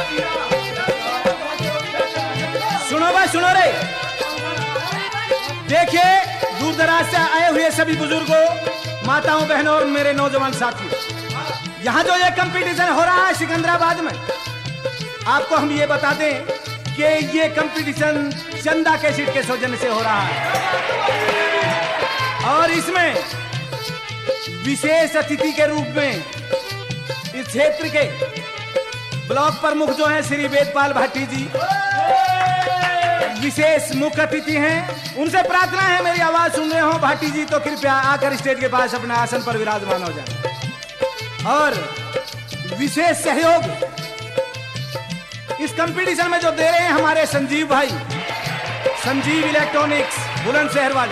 सुनो भाई, सुनो रे। देखिए, दूर दराज से आए हुए सभी बुजुर्गों, माताओं, बहनों और मेरे नौजवान साथियों, यहाँ जो ये कंपटीशन हो रहा है सिकंदराबाद में, आपको हम ये बता दें कि ये कंपटीशन चंदा कैसेट के सौजन्य से हो रहा है और इसमें विशेष अतिथि के रूप में इस क्षेत्र के ब्लॉक प्रमुख जो हैं श्री वेदपाल भाटी जी विशेष मुख्य अतिथि हैं। उनसे प्रार्थना है, मेरी आवाज सुन रहे हो भाटी जी तो कृपया आकर स्टेज के पास अपने आसन पर विराजमान हो जाए। और विशेष सहयोग इस कंपटीशन में जो दे रहे हैं हमारे संजीव भाई, संजीव इलेक्ट्रॉनिक्स बुलंदशहर वाले,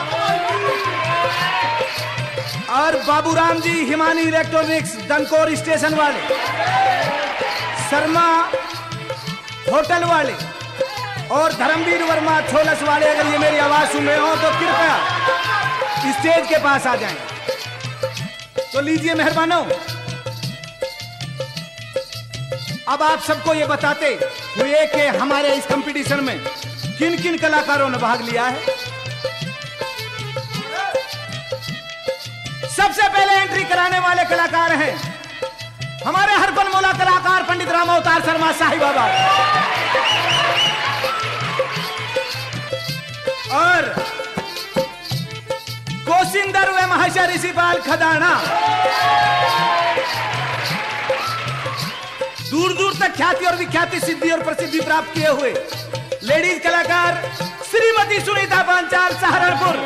और बाबूराम जी हिमानी इलेक्ट्रॉनिक्स दनकोर स्टेशन वाले, शर्मा होटल वाले और धर्मवीर वर्मा छोलस वाले। अगर ये मेरी आवाज सुन रहे हो तो कृपया स्टेज के पास आ जाएं। तो लीजिए मेहरबानों, अब आप सबको ये बताते हुए कि हमारे इस कंपटीशन में किन किन कलाकारों ने भाग लिया है। सबसे पहले एंट्री कराने वाले कलाकार हैं हमारे हरफन मौला कलाकार पंडित राम अवतार शर्मा साहिबाबा और कोशिंदर व महर्षि ऋषिपाल खदाना। दूर दूर तक ख्याति और विख्याति, सिद्धि और प्रसिद्धि प्राप्त किए हुए लेडीज कलाकार श्रीमती सुनीता पांचाल सहारनपुर,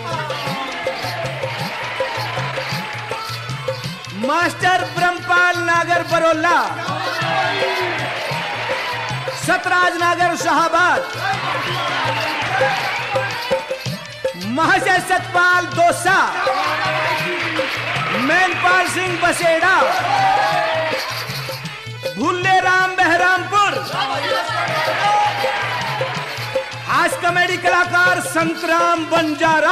मास्टर ब्रह्मपाल नागर बरोला, सतराज नागर शाहबाद, महर्षि सतपाल दोसा, मैनपाल सिंह बसेड़ा, भुल्ले राम बहरामपुर, हास कॉमेडी कलाकार संतराम बंजारा,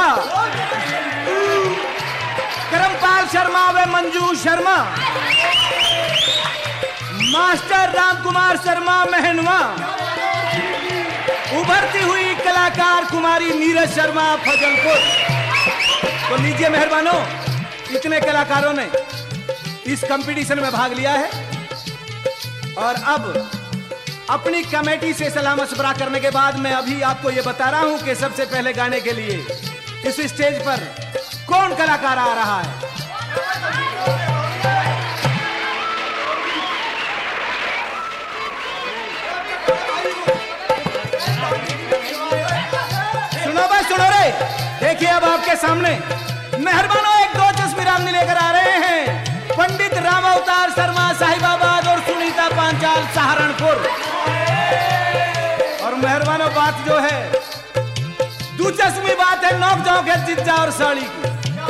करमपाल शर्मा व मंजू शर्मा, मास्टर राम कुमार शर्मा महनवा, उभरती हुई कलाकार कुमारी नीरज शर्मा फजलपुर। तो लीजिए मेहरबानों, इतने कलाकारों ने इस कंपटीशन में भाग लिया है और अब अपनी कमेटी से सलाह मशवरा करने के बाद मैं अभी आपको ये बता रहा हूं कि सबसे पहले गाने के लिए इस स्टेज पर कौन कलाकार आ रहा है। सुनो भाई, सुनो रे। देखिए अब आपके सामने मेहरबानों एक दो तस्वीर हमने लेकर आ रहे हैं पंडित राम अवतार शर्मा साहिबाबाद और सुनीता पांचाल सहारनपुर। और मेहरबानों बात जो है दिलचस्पी बात है नौक जाओ के जिज्जा और साड़ी की।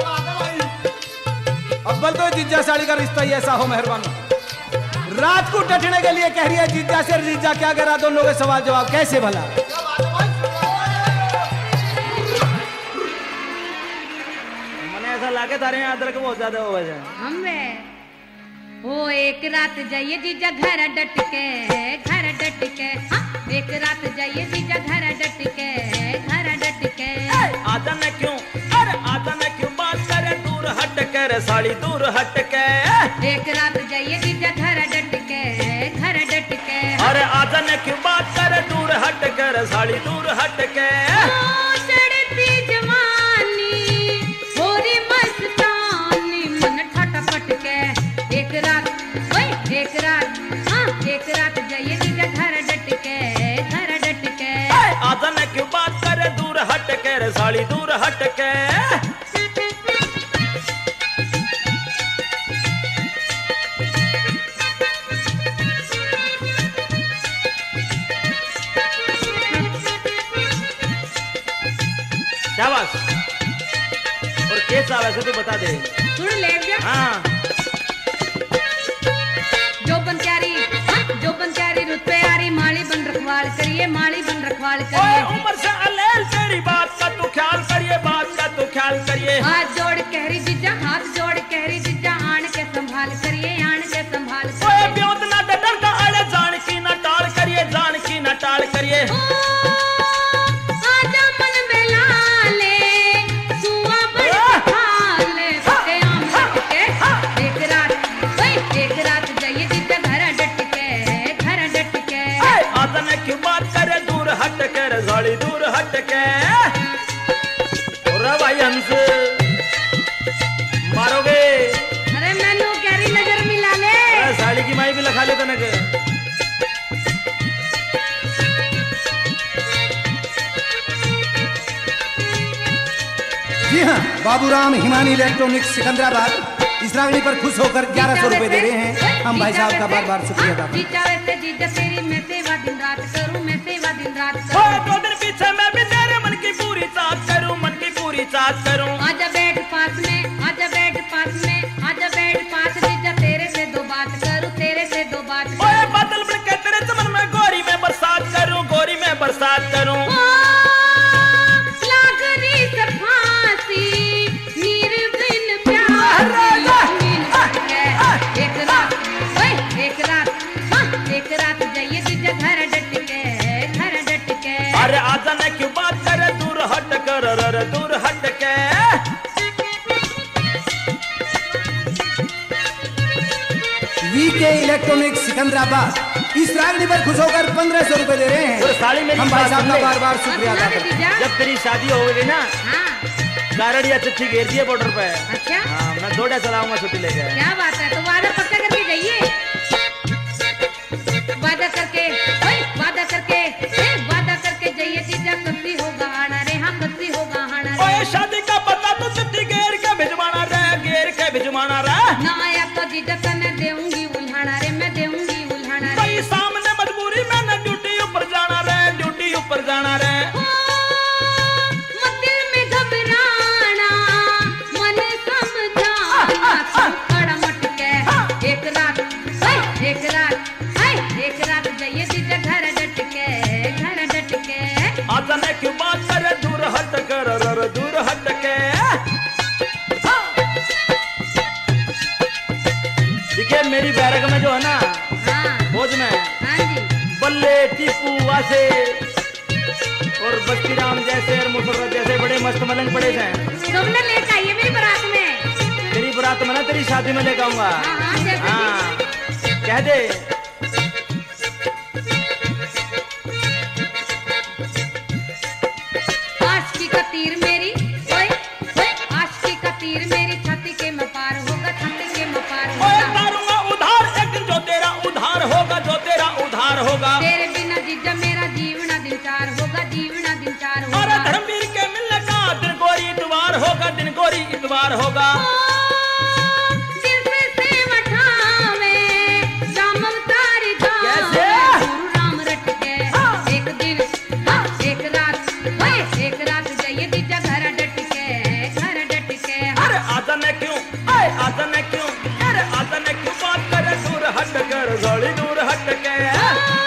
अव्वल तो जिज्जा साड़ी का रिश्ता ही ऐसा हो मेहरबानों। रात को डटने के लिए कह रही है जिज्जा से, जिज्जा क्या करा, दोनों के सवाल जवाब कैसे भला। मैंने ऐसा लाके तारे अदरक बहुत ज्यादा हो जाए हमें वो एक रात जाइए जीजा घर डट के, घर डट के। हाँ? एक रात जाइए जीजा घर डट के, घर डट के। आता न क्यों, अरे आता न क्यों बात करे, दूर हट कर साड़ी दूर हट के। एक रात जाइए जीजा घर डट के, घर डट के। अरे आता न क्यों बात करे, दूर हट कर साड़ी दूर हट के। चढ़ती जवानी होरी मस्तानी मन ठटपट के। एक रात, ओए एक रात, हाँ एक रात जाइए जीजा घर डट के, घर डट के। आता न क्यों बात करे, दूर हट कर साड़ी दूर हट के। शाबाश। और कैसा वैसे तो बता दे। सुन ले जा। हाँ। जो बनचारी रुत पे आरी माली बन रखवाल करिए, माली बन रखवाल करिए। उम्र से अलेल तेरी बात का तू ख्याल करिए, बात का तू ख्याल करिए। हाथ जोड़ कहरी जीजा, हाथ जोड़ कहरी जीजा, आन के संभाल करिए, आन के संभाल करिए। ब्योत ना डर का अड़े जान की साली दूर हट के। और भाई हंस मारोगे? अरे मैनू कह रही नजर मिला ले। साड़ी की माई भी लखा ले तनक। जी हाँ, बाबूराम हिमानी इलेक्ट्रॉनिक्स सिकंदराबाद इस रागनी पर खुश होकर 1100 रुपए दे रहे हैं। हम भाई साहब का बार बार शुक्रिया अदा करते हैं। जीजा वैसे जीजा तेरी मैं सेवा दिन रात करूं, मैं सेवा दिन रात ओ करूं। 2 दिन पीछे मैं भी तेरे मन की पूरी चाहत करूं, मन की पूरी चाहत करूं। आजा बैठ पास में, आजा बैठ पास में, आजा बैठ पास जीजा तेरे से दो बात करूं, तेरे से दो बात ओए करूं। बादल बन के तेरे चमन में गोरी में बरसात करूं, गोरी में बरसात करूं। लाग रही से फांसी निर्बिन प्यार एक रात, ओए एक रात, हाँ एक रात जाइए जीजा घर डट के, घर डट के। अरे आजा न क्यों बात करे, दूर हट कर, रे दूर हट के। वीके इलेक्ट्रॉनिक्स सिकंदराबाद इस रागनी पर खुश होकर 1500 रुपए दे रहे और हैं। साली मेरी हम भाई बात साहब सुन का ले। बार बार शुक्रिया अदा करते हैं। जीजा जब तेरी शादी हो गई ना, हाँ गारड़िया चिट्ठी घेर दिए बॉर्डर पे। अच्छा हाँ, मैं दौड़ा चलाऊंगा छुट्टी लेके। क्या बात है, तो वादा पक्का करके जाइए। वादा करके, ओए वादा करके, वादा करके जाइए जीजा। कभी होगा आना रे, हाँ कभी होगा आना रे। ओए शादी का पता तो चिट्ठी घेर के भिजवाना रे, घेर के भिजवाना रे। ना आया तो जीजा का मैं देऊंगी उल्हाना रे, मैं देऊंगी उल्हाना रे। भाई सामने मजबूरी में न ड्यूटी ऊपर जाना रे, ड्यूटी ऊपर जाना रे। मत दिल में घबराना, मन समझाना, तू खड़ा मट के। एक रात, ओए एक रात, ओए एक रात जाइए जीजा घर डट के, घर डट के। आजा न क्यों बात करे, दूर हट कर, रे दूर हट के। देखिए मेरी बैरक में जो है ना, हाँ फौज में हाँ जी, बल्ले टीपू वासे और बस्ती राम जैसे और मुसर्रत जैसे बड़े मस्त मलंग पड़े हैं। तुमने लेके आइए मेरी बारात में। तेरी बारात में ना तेरी शादी में लेकर आऊंगा। हाँ हाँ जैसे हाँ कह दे। आशिकी का तीर मेरी, ओए ओए आशिकी का तीर मेरी छाती के में पार होगा, छाती के में पार ओए होगा। तारूंगा उधार एक दिन, जो तेरा उधार होगा, जो तेरा उधार होगा। तेरे बिना जीजा मेरा जीवना दिन चार होगा, जीवना दिन चार और होगा। धर्मवीर के मिलने का दिन गोरी इतवार होगा, दिन गोरी इतवार होगा। दिल से सेव उठावे, राम अवतार गावे, कैसे? गुरु राम रट के। एक दिन, हाँ, एक रात, ओए एक रात जाइए जीजा घर डट के, घर डट के। अरे आजा न क्यों, अरे आजा न क्यों, अरे आजा न क्यों बात करे, दूर हट कर, साली दूर हट के।